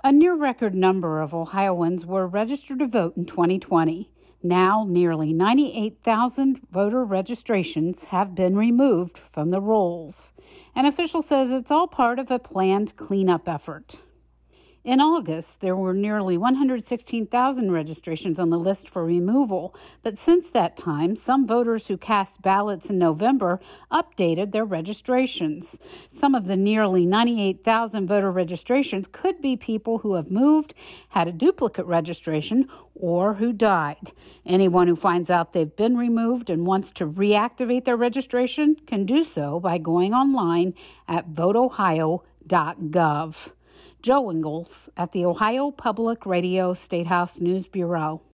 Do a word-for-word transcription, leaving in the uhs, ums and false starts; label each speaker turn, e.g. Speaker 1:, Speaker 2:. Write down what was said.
Speaker 1: A near-record number of Ohioans were registered to vote in twenty twenty. Now, nearly ninety-eight thousand voter registrations have been removed from the rolls. An official says it's all part of a planned cleanup effort. In August, there were nearly one hundred sixteen thousand registrations on the list for removal, but since that time, some voters who cast ballots in November updated their registrations. Some of the nearly ninety-eight thousand voter registrations could be people who have moved, had a duplicate registration, or who died. Anyone who finds out they've been removed and wants to reactivate their registration can do so by going online at vote ohio dot gov. Joe Ingles at the Ohio Public Radio Statehouse News Bureau.